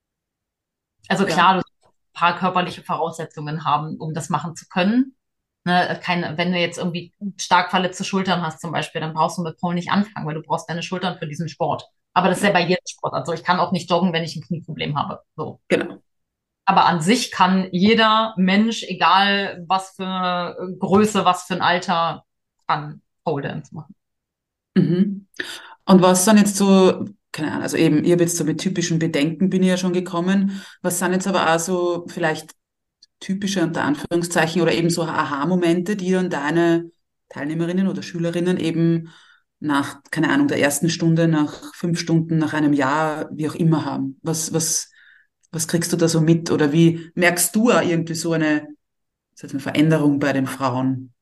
Also klar, Ja. du musst ein paar körperliche Voraussetzungen haben, um das machen zu können. Ne, keine, wenn du jetzt irgendwie stark verletzte Schultern hast zum Beispiel, dann brauchst du mit Pole nicht anfangen, weil du brauchst deine Schultern für diesen Sport. Aber das ist ja Ja, bei jedem Sport. Also ich kann auch nicht joggen, wenn ich ein Knieproblem habe. So. genau. Aber an sich kann jeder Mensch, egal was für eine Größe, was für ein Alter, kann Pole Dance machen. Mhm. Und was sind jetzt so, keine Ahnung, also eben, ich habe jetzt so mit typischen Bedenken bin ich ja schon gekommen. Was sind jetzt aber auch so vielleicht typische unter Anführungszeichen oder eben so Aha-Momente, die dann deine Teilnehmerinnen oder Schülerinnen eben nach, keine Ahnung, der ersten Stunde, nach fünf Stunden, nach einem Jahr, wie auch immer haben? Was, was, was kriegst du da so mit? Oder wie merkst du auch irgendwie so eine, sag ich mal, Veränderung bei den Frauen?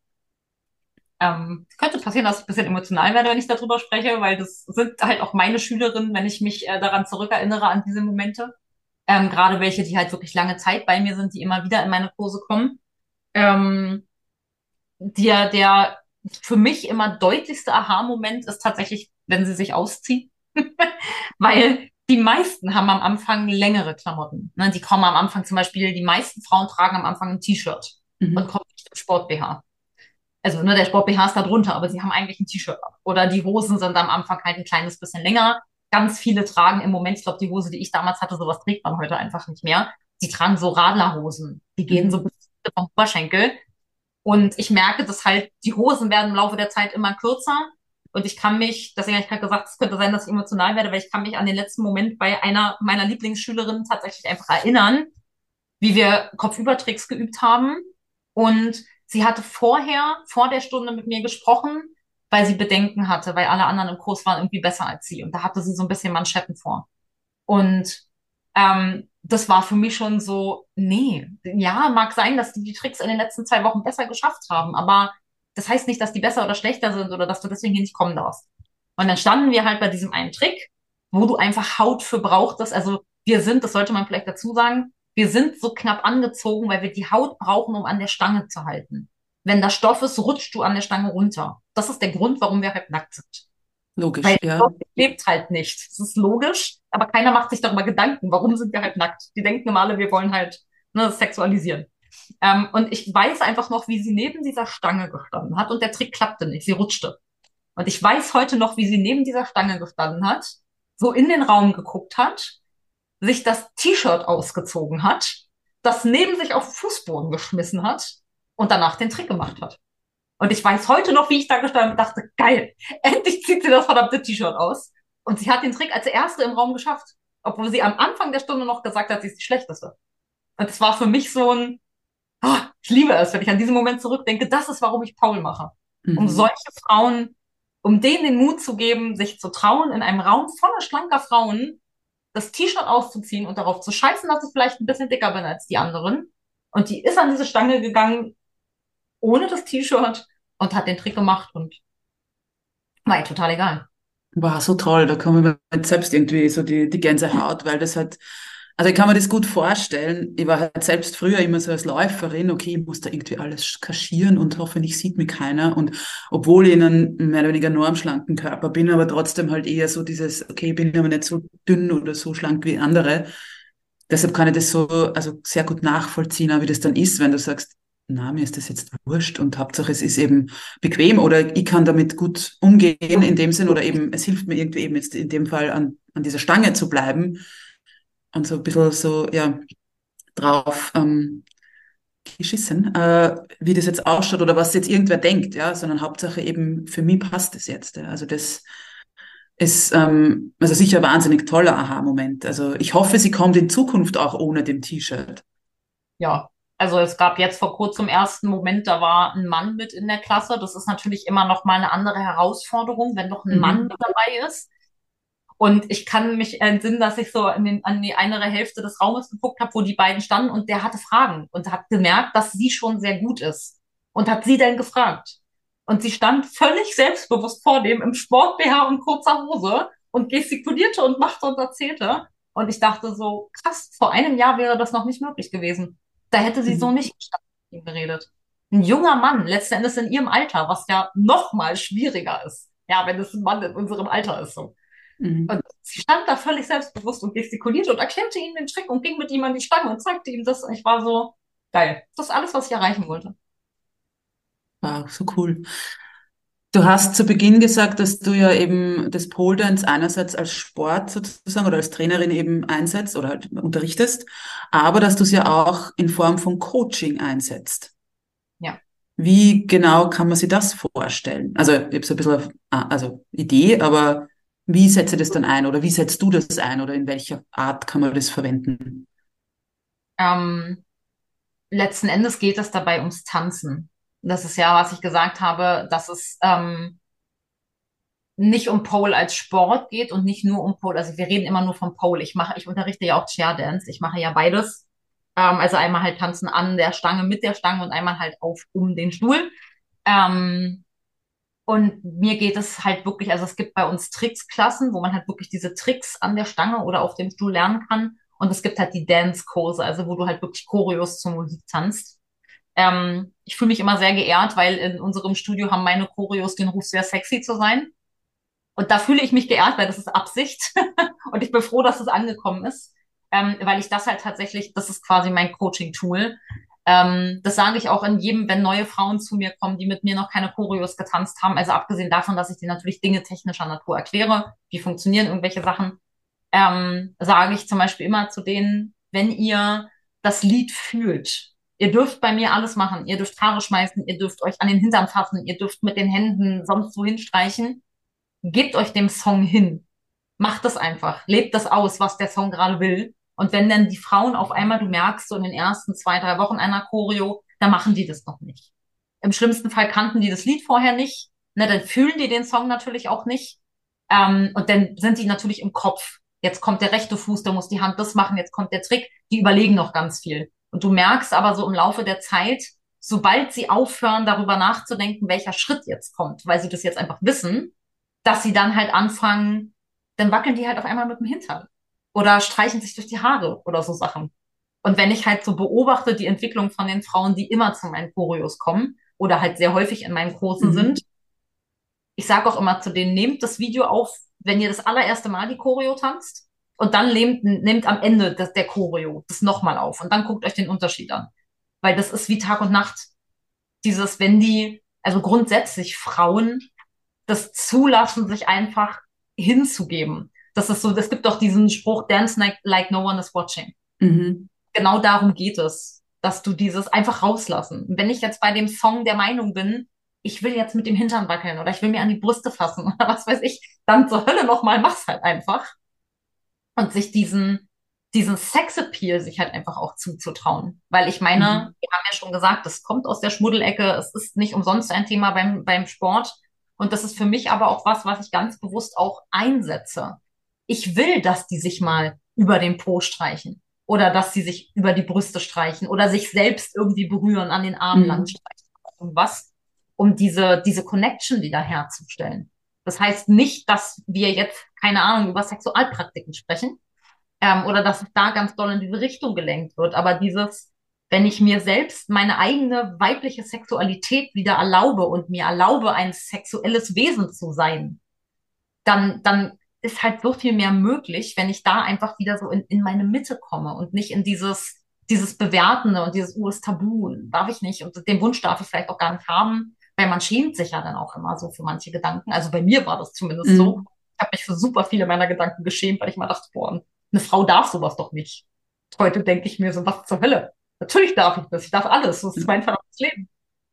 Ähm, es könnte passieren, dass ich ein bisschen emotional werde, wenn ich darüber spreche, weil das sind halt auch meine Schülerinnen, wenn ich mich äh, daran zurückerinnere, an diese Momente. Ähm, gerade welche, die halt wirklich lange Zeit bei mir sind, die immer wieder in meine Kurse kommen. Ähm, der, der für mich immer deutlichste Aha-Moment ist tatsächlich, wenn sie sich ausziehen. Weil die meisten haben am Anfang längere Klamotten. Ne? Die kommen am Anfang zum Beispiel, die meisten Frauen tragen am Anfang ein T-Shirt und Mhm. kommen nicht im Sport-B H. Also ne, der Sport-B H ist da drunter, aber sie haben eigentlich ein T-Shirt ab. Oder die Hosen sind am Anfang halt ein kleines bisschen länger. Ganz viele tragen im Moment, ich glaube, die Hose, die ich damals hatte, sowas trägt man heute einfach nicht mehr. Die tragen so Radlerhosen. Die gehen so Mhm. bis vom Oberschenkel. Und ich merke, dass halt die Hosen werden im Laufe der Zeit immer kürzer. Und ich kann mich, deswegen habe ich gerade gesagt, es könnte sein, dass ich emotional werde, weil ich kann mich an den letzten Moment bei einer meiner Lieblingsschülerinnen tatsächlich einfach erinnern, wie wir Kopfübertricks geübt haben. Und sie hatte vorher, vor der Stunde mit mir gesprochen, weil sie Bedenken hatte, weil alle anderen im Kurs waren irgendwie besser als sie. Und da hatte sie so ein bisschen Manschetten vor. Und ähm, das war für mich schon so, nee, ja, mag sein, dass die die Tricks in den letzten zwei Wochen besser geschafft haben, aber das heißt nicht, dass die besser oder schlechter sind oder dass du deswegen hier nicht kommen darfst. Und dann standen wir halt bei diesem einen Trick, wo du einfach Haut für brauchtest. Also wir sind, das sollte man vielleicht dazu sagen, wir sind so knapp angezogen, weil wir die Haut brauchen, um an der Stange zu halten. Wenn da Stoff ist, rutschst du an der Stange runter. Das ist der Grund, warum wir halt nackt sind. Weil Logisch, ja. Gott lebt halt nicht. Das ist logisch, aber keiner macht sich darüber Gedanken, warum sind wir halt nackt. Die denken immer alle, wir wollen halt ne, sexualisieren. Ähm, und ich weiß einfach noch, wie sie neben dieser Stange gestanden hat und der Trick klappte nicht, sie rutschte. Und ich weiß heute noch, wie sie neben dieser Stange gestanden hat, so in den Raum geguckt hat, sich das T-Shirt ausgezogen hat, das neben sich auf den Fußboden geschmissen hat und danach den Trick gemacht hat. Und ich weiß heute noch, wie ich da gestanden und dachte, geil, endlich zieht sie das verdammte T-Shirt aus. Und sie hat den Trick als erste im Raum geschafft. Obwohl sie am Anfang der Stunde noch gesagt hat, sie ist die schlechteste. Und es war für mich so ein, Ah, ich liebe es, wenn ich an diesen Moment zurückdenke, das ist, warum ich Paul mache. Um Mhm. solche Frauen, um denen den Mut zu geben, sich zu trauen, in einem Raum voller schlanker Frauen das T-Shirt auszuziehen und darauf zu scheißen, dass ich vielleicht ein bisschen dicker bin als die anderen. Und die ist an diese Stange gegangen, ohne das T-Shirt und hat den Trick gemacht und war ihr total egal. War so toll, da kommen mir jetzt selbst irgendwie so die, die Gänsehaut, weil das halt, also ich kann mir das gut vorstellen. Ich war halt selbst früher immer so als Läuferin, okay, ich muss da irgendwie alles kaschieren und hoffentlich sieht mich keiner. Und obwohl ich in einem mehr oder weniger normschlanken Körper bin, aber trotzdem halt eher so dieses, okay, ich bin aber nicht so dünn oder so schlank wie andere. Deshalb kann ich das so, also sehr gut nachvollziehen, auch wie das dann ist, wenn du sagst, na, mir ist das jetzt wurscht und Hauptsache es ist eben bequem oder ich kann damit gut umgehen in dem Sinn oder eben es hilft mir irgendwie eben jetzt in dem Fall an, an dieser Stange zu bleiben und so ein bisschen so, ja, drauf ähm, geschissen, äh, wie das jetzt ausschaut oder was jetzt irgendwer denkt, ja, sondern Hauptsache eben für mich passt es jetzt. Ja. Also das ist ähm, also sicher ein wahnsinnig toller Aha-Moment. Also ich hoffe, sie kommt in Zukunft auch ohne dem T-Shirt. Ja, also es gab jetzt vor kurzem ersten Moment, da war ein Mann mit in der Klasse. Das ist natürlich immer noch mal eine andere Herausforderung, wenn noch ein Mann Mhm. mit dabei ist. Und ich kann mich entsinnen, dass ich so in den, an die andere Hälfte des Raumes geguckt habe, wo die beiden standen und der hatte Fragen und hat gemerkt, dass sie schon sehr gut ist und hat sie dann gefragt. Und sie stand völlig selbstbewusst vor dem im Sport-B H und kurzer Hose und gestikulierte und machte und erzählte. Und ich dachte so, krass, vor einem Jahr wäre das noch nicht möglich gewesen. Da hätte sie so Mhm. nicht mit ihm geredet. Ein junger Mann, letzten Endes in ihrem Alter, was ja noch mal schwieriger ist. Ja, wenn es ein Mann in unserem Alter ist so. Mhm. Und sie stand da völlig selbstbewusst und gestikulierte und erklärte ihm den Trick und ging mit ihm an die Stange und zeigte ihm das. Und ich war so, geil. Das ist alles, was ich erreichen wollte. Wow, so cool. Du hast zu Beginn gesagt, dass du ja eben das Pole Dance einerseits als Sport sozusagen oder als Trainerin eben einsetzt oder halt unterrichtest, aber dass du es ja auch in Form von Coaching einsetzt. Ja. Wie genau kann man sich das vorstellen? Also, ich habe so ein bisschen, ah, also Idee, aber wie setze ich das dann ein oder wie setzt du das ein oder in welcher Art kann man das verwenden? Ähm, letzten Endes geht es dabei ums Tanzen. Das ist ja, was ich gesagt habe, dass es ähm, nicht um Pole als Sport geht und nicht nur um Pole. Also wir reden immer nur vom Pole. Ich mache, ich unterrichte ja auch Chair Dance. Ich mache ja beides. Ähm, also einmal halt tanzen an der Stange, mit der Stange und einmal halt auf um den Stuhl. Ähm, Und mir geht es halt wirklich, also es gibt bei uns Tricks-Klassen, wo man halt wirklich diese Tricks an der Stange oder auf dem Stuhl lernen kann. Und es gibt halt die Dance-Kurse, also wo du halt wirklich Choreos zur Musik tanzt. Ähm, ich fühle mich immer sehr geehrt, weil in unserem Studio haben meine Choreos den Ruf, sehr sexy zu sein. Und da fühle ich mich geehrt, weil das ist Absicht. Und ich bin froh, dass es angekommen ist, ähm, weil ich das halt tatsächlich, das ist quasi mein Coaching-Tool. Ähm, das sage ich auch in jedem, wenn neue Frauen zu mir kommen, die mit mir noch keine Choreos getanzt haben. Also abgesehen davon, dass ich denen natürlich Dinge technischer Natur erkläre, wie funktionieren irgendwelche Sachen, ähm, sage ich zum Beispiel immer zu denen, wenn ihr das Lied fühlt, ihr dürft bei mir alles machen. Ihr dürft Haare schmeißen, ihr dürft euch an den Hintern fassen, ihr dürft mit den Händen sonst wo hinstreichen. Gebt euch dem Song hin. Macht das einfach. Lebt das aus, was der Song gerade will. Und wenn dann die Frauen auf einmal, du merkst, so in den ersten zwei, drei Wochen einer Choreo, dann machen die das noch nicht. Im schlimmsten Fall kannten die das Lied vorher nicht. Ne, dann fühlen die den Song natürlich auch nicht. Ähm, und dann sind die natürlich im Kopf. Jetzt kommt der rechte Fuß, da muss die Hand das machen, jetzt kommt der Trick. Die überlegen noch ganz viel. Und du merkst aber so im Laufe der Zeit, sobald sie aufhören, darüber nachzudenken, welcher Schritt jetzt kommt, weil sie das jetzt einfach wissen, dass sie dann halt anfangen, dann wackeln die halt auf einmal mit dem Hintern oder streichen sich durch die Haare oder so Sachen. Und wenn ich halt so beobachte die Entwicklung von den Frauen, die immer zu meinen Choreos kommen oder halt sehr häufig in meinen Kursen sind, Mhm. ich sage auch immer zu denen, nehmt das Video auf, wenn ihr das allererste Mal die Choreo tanzt und dann nehmt, nehmt am Ende das, der Choreo das nochmal auf und dann guckt euch den Unterschied an. Weil das ist wie Tag und Nacht. Dieses, wenn die, also grundsätzlich Frauen das zulassen, sich einfach hinzugeben. Das ist so, es gibt doch diesen Spruch, dance like, like no one is watching. Mhm. Genau darum geht es, dass du dieses einfach rauslassen. Wenn ich jetzt bei dem Song der Meinung bin, ich will jetzt mit dem Hintern wackeln oder ich will mir an die Brüste fassen oder was weiß ich, dann zur Hölle nochmal, mach's halt einfach. Und sich diesen, diesen Sexappeal sich halt einfach auch zuzutrauen. Weil ich meine, Mhm. wir haben ja schon gesagt, das kommt aus der Schmuddelecke, es ist nicht umsonst ein Thema beim, beim Sport. Und das ist für mich aber auch was, was ich ganz bewusst auch einsetze. Ich will, dass die sich mal über den Po streichen oder dass sie sich über die Brüste streichen oder sich selbst irgendwie berühren, an den Armen lang Mhm. streichen. Um was? Um diese, diese Connection wieder herzustellen. Das heißt nicht, dass wir jetzt, keine Ahnung, über Sexualpraktiken sprechen, ähm, oder dass es da ganz doll in diese Richtung gelenkt wird. Aber dieses, wenn ich mir selbst meine eigene weibliche Sexualität wieder erlaube und mir erlaube, ein sexuelles Wesen zu sein, dann, dann ist halt so viel mehr möglich, wenn ich da einfach wieder so in, in meine Mitte komme und nicht in dieses, dieses Bewertende und dieses, oh, ist tabu, darf ich nicht und den Wunsch darf ich vielleicht auch gar nicht haben, weil man schämt sich ja dann auch immer so für manche Gedanken. Also bei mir war das zumindest so. Mhm. Ich habe mich für super viele meiner Gedanken geschämt, weil ich mal dachte, boah, eine Frau darf sowas doch nicht. Heute denke ich mir so, was zur Hölle? Natürlich darf ich das, ich darf alles, das ist mein verdammtes Leben.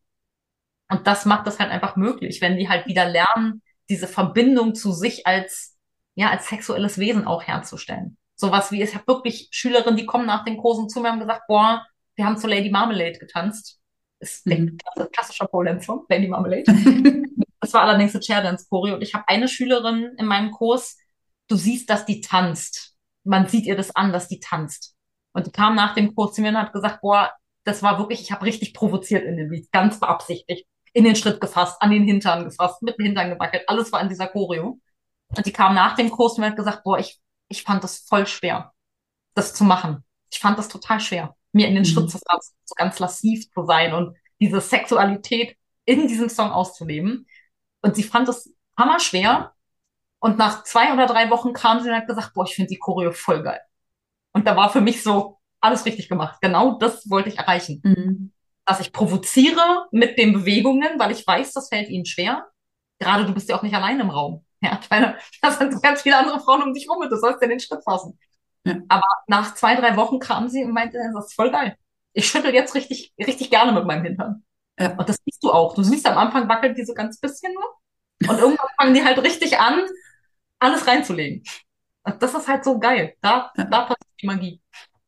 Und das macht das halt einfach möglich, wenn die halt wieder lernen, diese Verbindung zu sich als, ja, als sexuelles Wesen auch herzustellen. Sowas wie, ich habe wirklich Schülerinnen, die kommen nach den Kursen zu mir und haben gesagt, boah, wir haben zu Lady Marmalade getanzt. Ist der Mhm. klassischer Pole Dance Song, Lady Marmalade. Das war allerdings eine Chair Dance Choreo und ich habe eine Schülerin in meinem Kurs, du siehst, dass die tanzt. Man sieht ihr das an, dass die tanzt. Und die kam nach dem Kurs zu mir und hat gesagt, boah, das war wirklich, ich habe richtig provoziert in dem Lied, ganz beabsichtigt in den Schritt gefasst, an den Hintern gefasst, mit dem Hintern gewackelt. Alles war in dieser Choreo. Und die kam nach dem Kurs und hat gesagt, boah, ich, ich fand das voll schwer, das zu machen. Ich fand das total schwer, mir in den Schritt zu Mhm. fassen, so ganz lassiv zu sein und diese Sexualität in diesem Song auszuleben. Und sie fand das hammer schwer. Und nach zwei oder drei Wochen kam sie und hat gesagt, boah, ich finde die Choreo voll geil. Und da war für mich so alles richtig gemacht. Genau das wollte ich erreichen, Mhm. dass ich provoziere mit den Bewegungen, weil ich weiß, das fällt ihnen schwer. Gerade du bist ja auch nicht allein im Raum. Ja, ich meine, da sind ganz viele andere Frauen um dich rum und du sollst ja den Schritt fassen. Ja. Aber nach zwei, drei Wochen kam sie und meinte, das ist voll geil. Ich schüttel jetzt richtig, richtig gerne mit meinem Hintern. Ja. Und das siehst du auch. Du siehst, am Anfang wackelt die so ganz bisschen nur. Und irgendwann fangen die halt richtig an, alles reinzulegen. Und das ist halt so geil. Da, Ja. da passiert die Magie.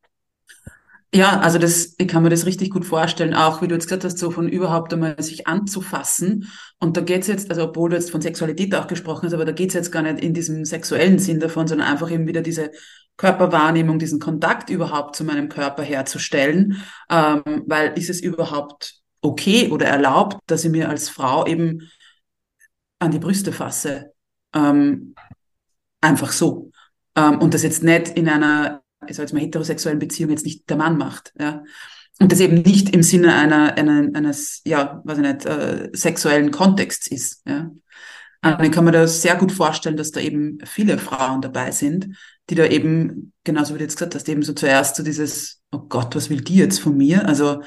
Ja, also das, ich kann mir das richtig gut vorstellen, auch wie du jetzt gesagt hast, so von überhaupt einmal sich anzufassen. Und da geht's jetzt, also obwohl du jetzt von Sexualität auch gesprochen hast, aber da geht's jetzt gar nicht in diesem sexuellen Sinn davon, sondern einfach eben wieder diese Körperwahrnehmung, diesen Kontakt überhaupt zu meinem Körper herzustellen. Ähm, weil ist es überhaupt okay oder erlaubt, dass ich mir als Frau eben an die Brüste fasse? Ähm, einfach so. Ähm, und das jetzt nicht in einer, ich sag jetzt mal, heterosexuellen Beziehung jetzt nicht der Mann macht, ja. Und das eben nicht im Sinne einer, einer eines, ja, weiß ich nicht, äh, sexuellen Kontexts ist, ja. Und Ja, ich kann mir das sehr gut vorstellen, dass da eben viele Frauen dabei sind, die da eben, genauso wie du jetzt gesagt hast, eben so zuerst so dieses, oh Gott, was will die jetzt von mir? Also,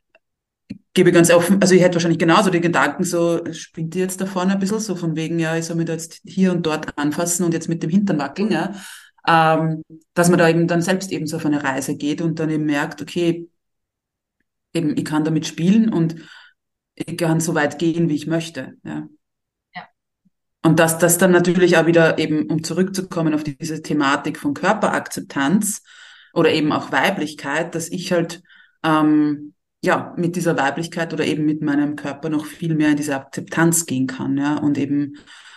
gebe ganz offen, also ich hätte wahrscheinlich genauso die Gedanken so, spinnt die jetzt da vorne ein bisschen so von wegen, ja, ich soll mich da jetzt hier und dort anfassen und jetzt mit dem Hintern wackeln, ja, ähm, dass man da eben dann selbst eben so auf eine Reise geht und dann eben merkt, okay, eben ich kann damit spielen und ich kann so weit gehen, wie ich möchte, ja. ja, Und dass das dann natürlich auch wieder eben, um zurückzukommen auf diese Thematik von Körperakzeptanz oder eben auch Weiblichkeit, dass ich halt ähm, ja mit dieser Weiblichkeit oder eben mit meinem Körper noch viel mehr in diese Akzeptanz gehen kann, ja, und eben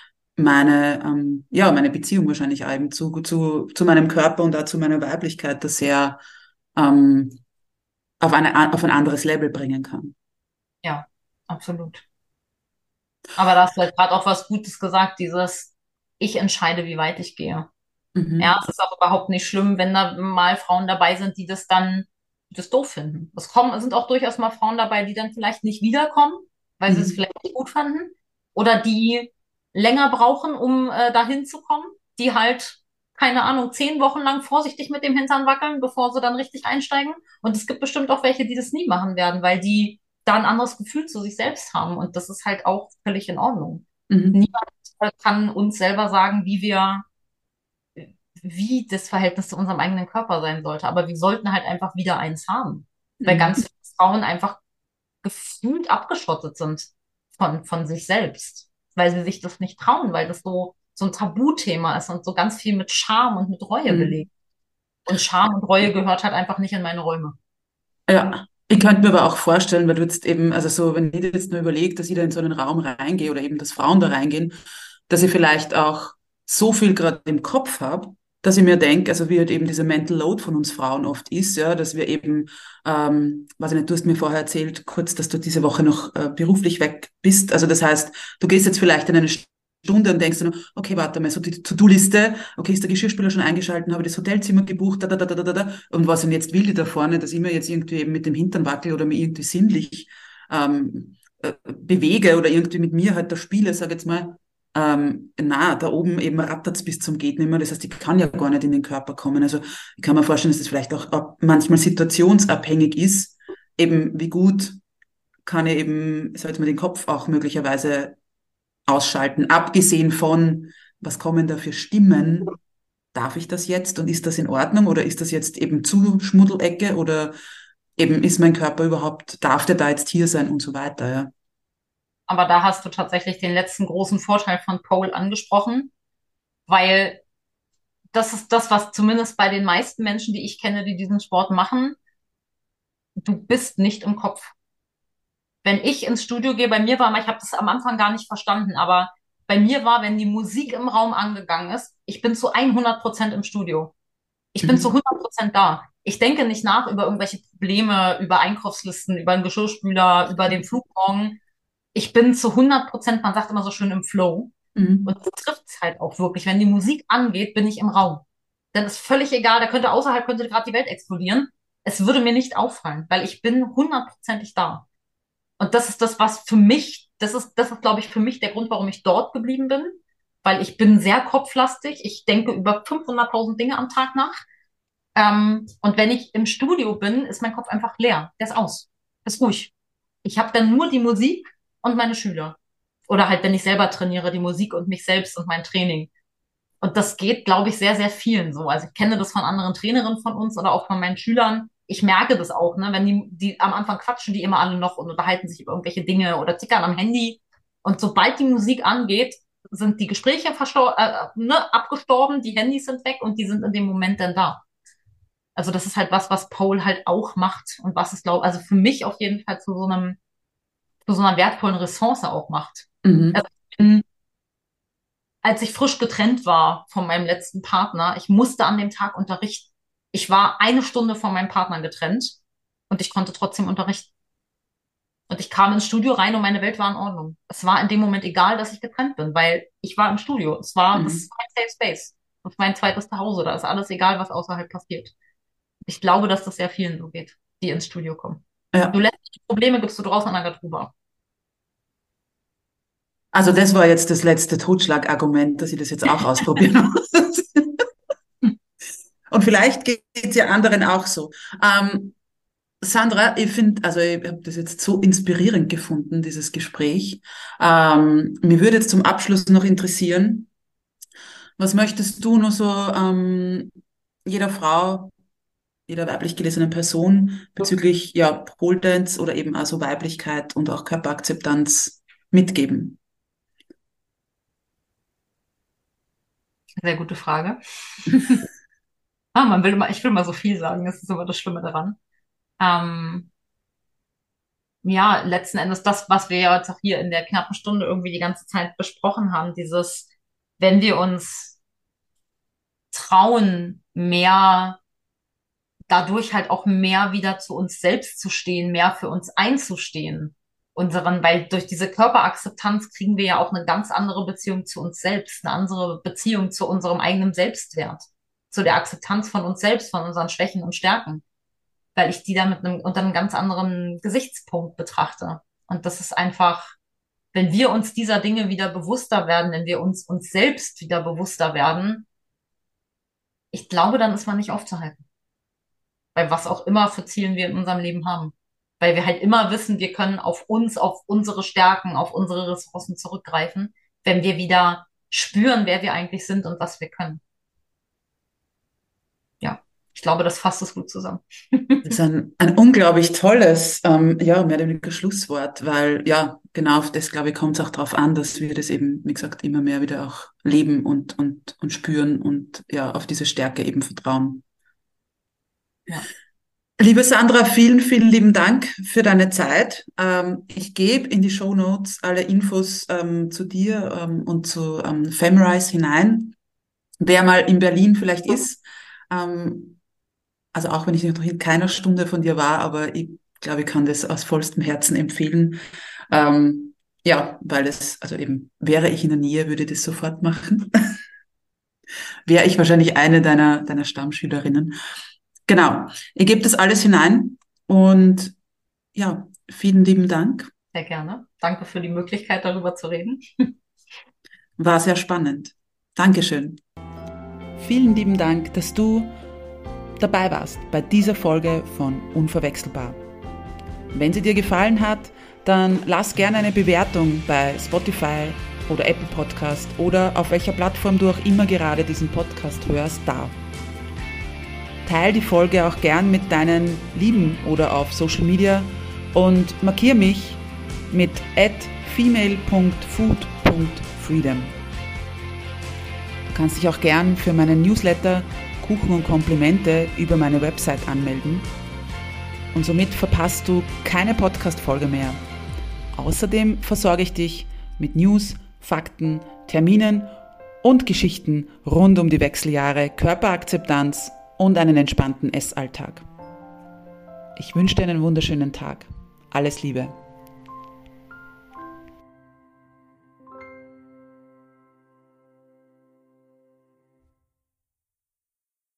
meine ähm, ja meine Beziehung wahrscheinlich auch eben zu zu zu meinem Körper und auch zu meiner Weiblichkeit das sehr ähm, auf eine auf ein anderes Level bringen kann. ja, absolut. Aber da hast du halt gerade auch was Gutes gesagt, dieses, ich entscheide, wie weit ich gehe. Ja, Mhm. es ist auch überhaupt nicht schlimm, wenn da mal Frauen dabei sind, die das dann, die das doof finden. Es kommen, es sind auch durchaus mal Frauen dabei, die dann vielleicht nicht wiederkommen, weil sie es Mhm. vielleicht nicht gut fanden. Oder die länger brauchen, um äh, dahin zu kommen, die halt, keine Ahnung, zehn Wochen lang vorsichtig mit dem Hintern wackeln, bevor sie dann richtig einsteigen. Und es gibt bestimmt auch welche, die das nie machen werden, weil die da ein anderes Gefühl zu sich selbst haben. Und das ist halt auch völlig in Ordnung. Mhm. Niemand äh, kann uns selber sagen, wie wir wie das Verhältnis zu unserem eigenen Körper sein sollte. Aber wir sollten halt einfach wieder eins haben. Weil ganz Mhm. viele Frauen einfach gefühlt abgeschottet sind von, von sich selbst. Weil sie sich das nicht trauen, weil das so, so ein Tabuthema ist und so ganz viel mit Scham und mit Reue Mhm. belegt. Und Scham und Reue gehört halt einfach nicht in meine Räume. Ja, ich könnte mir aber auch vorstellen, weil du jetzt eben, also so, wenn ich jetzt nur überlege, dass ich da in so einen Raum reingehe oder eben, dass Frauen da reingehen, dass ich vielleicht auch so viel gerade im Kopf habe, dass ich mir denke, also wie halt eben dieser Mental Load von uns Frauen oft ist, ja, dass wir eben, ähm, weiß ich nicht, du hast mir vorher erzählt, kurz, dass du diese Woche noch äh, beruflich weg bist. Also das heißt, du gehst jetzt vielleicht in eine Stunde und denkst du, okay, warte mal, so die To-Do-Liste, okay, ist der Geschirrspüler schon eingeschalten, habe ich das Hotelzimmer gebucht, da, da, da, da, da, da. Und was denn jetzt will die da vorne, dass ich mir jetzt irgendwie eben mit dem Hintern wackel oder mir irgendwie sinnlich ähm, äh, bewege oder irgendwie mit mir halt da spiele, sag jetzt mal, ähm, na, da oben eben rattert's bis zum geht nimmer. Das heißt, ich kann ja gar nicht in den Körper kommen. Also ich kann mir vorstellen, dass das vielleicht auch auch manchmal situationsabhängig ist, eben wie gut kann ich eben, sag jetzt mal, den Kopf auch möglicherweise ausschalten, abgesehen von, was kommen da für Stimmen? Darf ich das jetzt und ist das in Ordnung oder ist das jetzt eben zu Schmuddelecke oder eben ist mein Körper überhaupt, darf der da jetzt hier sein und so weiter, ja. Aber da hast du tatsächlich den letzten großen Vorteil von Pole angesprochen, weil das ist das, was zumindest bei den meisten Menschen, die ich kenne, die diesen Sport machen, du bist nicht im Kopf. Wenn ich ins Studio gehe, bei mir war mal, ich habe das am Anfang gar nicht verstanden, aber bei mir war, wenn die Musik im Raum angegangen ist, ich bin zu hundert Prozent im Studio. Ich bin zu Mhm. hundert Prozent da. Ich denke nicht nach über irgendwelche Probleme, über Einkaufslisten, über den Geschirrspüler, über den Flugmorgen. Ich bin zu hundert Prozent, man sagt immer so schön, im Flow. Mhm. Und das trifft es halt auch wirklich. Wenn die Musik angeht, bin ich im Raum. Dann ist völlig egal, da könnte außerhalb könnte gerade die Welt explodieren. Es würde mir nicht auffallen, weil ich bin hundertprozentig da. Und das ist das, was für mich, das ist, das ist, glaube ich, für mich der Grund, warum ich dort geblieben bin, weil ich bin sehr kopflastig. Ich denke über fünfhunderttausend Dinge am Tag nach. Ähm, und wenn ich im Studio bin, ist mein Kopf einfach leer. Der ist aus. Ist ruhig. Ich habe dann nur die Musik und meine Schüler. Oder halt, wenn ich selber trainiere, die Musik und mich selbst und mein Training. Und das geht, glaube ich, sehr, sehr vielen so. Also ich kenne das von anderen Trainerinnen von uns oder auch von meinen Schülern. Ich merke das auch, ne? Wenn die, die am Anfang quatschen die immer alle noch und unterhalten sich über irgendwelche Dinge oder tickern am Handy. Und sobald die Musik angeht, sind die Gespräche verstor äh, ne, abgestorben, die Handys sind weg und die sind in dem Moment dann da. Also das ist halt was, was Pole halt auch macht und was es, glaube also für mich auf jeden Fall zu so einem, zu so einer wertvollen Ressource auch macht. Mhm. Also ich bin als ich frisch getrennt war von meinem letzten Partner, ich musste an dem Tag unterrichten. Ich war eine Stunde von meinem Partner getrennt und ich konnte trotzdem unterrichten. Und ich kam ins Studio rein und meine Welt war in Ordnung. Es war in dem Moment egal, dass ich getrennt bin, weil ich war im Studio. Es war, das Mhm. ist mein Safe Space. Das ist mein zweites Zuhause. Da ist alles egal, was außerhalb passiert. Ich glaube, dass das sehr vielen so geht, die ins Studio kommen. Du Ja. lässt die Probleme, gibst du draußen an der Garderobe ab. Also das war jetzt das letzte Totschlagargument, dass ich das jetzt auch ausprobieren muss. Und vielleicht geht es ja anderen auch so. Ähm, Sandra, ich finde, also ich habe das jetzt so inspirierend gefunden, dieses Gespräch. Ähm, mir würde jetzt zum Abschluss noch interessieren, was möchtest du nur so ähm, jeder Frau, jeder weiblich gelesenen Person bezüglich ja Pole Dance oder eben also Weiblichkeit und auch Körperakzeptanz mitgeben? Sehr gute Frage. Ah, man will immer, ich will immer so viel sagen, das ist immer das Schlimme daran. Ähm, ja, letzten Endes das, was wir ja jetzt auch hier in der knappen Stunde irgendwie die ganze Zeit besprochen haben, dieses, wenn wir uns trauen, mehr dadurch halt auch mehr wieder zu uns selbst zu stehen, mehr für uns einzustehen, unseren, weil durch diese Körperakzeptanz kriegen wir ja auch eine ganz andere Beziehung zu uns selbst, eine andere Beziehung zu unserem eigenen Selbstwert, zu der Akzeptanz von uns selbst, von unseren Schwächen und Stärken, weil ich die dann mit einem, unter einem ganz anderen Gesichtspunkt betrachte. Und das ist einfach, wenn wir uns dieser Dinge wieder bewusster werden, wenn wir uns uns selbst wieder bewusster werden, ich glaube, dann ist man nicht aufzuhalten. Bei was auch immer für Zielen wir in unserem Leben haben. Weil wir halt immer wissen, wir können auf uns, auf unsere Stärken, auf unsere Ressourcen zurückgreifen, wenn wir wieder spüren, wer wir eigentlich sind und was wir können. Ja, ich glaube, das fasst es gut zusammen. Das ist ein, ein unglaublich tolles, ähm, ja, mehr oder weniger Schlusswort, weil ja, genau auf das, glaube ich, kommt es auch darauf an, dass wir das eben, wie gesagt, immer mehr wieder auch leben und, und, und spüren und ja, auf diese Stärke eben vertrauen. Ja. Liebe Sandra, vielen, vielen lieben Dank für deine Zeit. Ähm, ich gebe in die Shownotes alle Infos ähm, zu dir ähm, und zu ähm, Femrise hinein. Wer mal in Berlin vielleicht ist, ähm, also auch wenn ich noch in keiner Stunde von dir war, aber ich glaube, ich kann das aus vollstem Herzen empfehlen. Ähm, ja, weil es, also eben, wäre ich in der Nähe, würde ich das sofort machen. Wäre ich wahrscheinlich eine deiner, deiner Stammschülerinnen. Genau, ich gebe das alles hinein und ja, vielen lieben Dank. Sehr gerne. Danke für die Möglichkeit, darüber zu reden. War sehr spannend. Dankeschön. Vielen lieben Dank, dass du dabei warst bei dieser Folge von Unverwechselbar. Wenn sie dir gefallen hat, dann lass gerne eine Bewertung bei Spotify oder Apple Podcast oder auf welcher Plattform du auch immer gerade diesen Podcast hörst, da. Teil die Folge auch gern mit deinen Lieben oder auf Social Media und markier mich mit at female punkt food punkt freedom. Du kannst dich auch gern für meinen Newsletter Kuchen und Komplimente über meine Website anmelden und somit verpasst du keine Podcast-Folge mehr. Außerdem versorge ich dich mit News, Fakten, Terminen und Geschichten rund um die Wechseljahre, Körperakzeptanz und einen entspannten Essalltag. Ich wünsche dir einen wunderschönen Tag. Alles Liebe.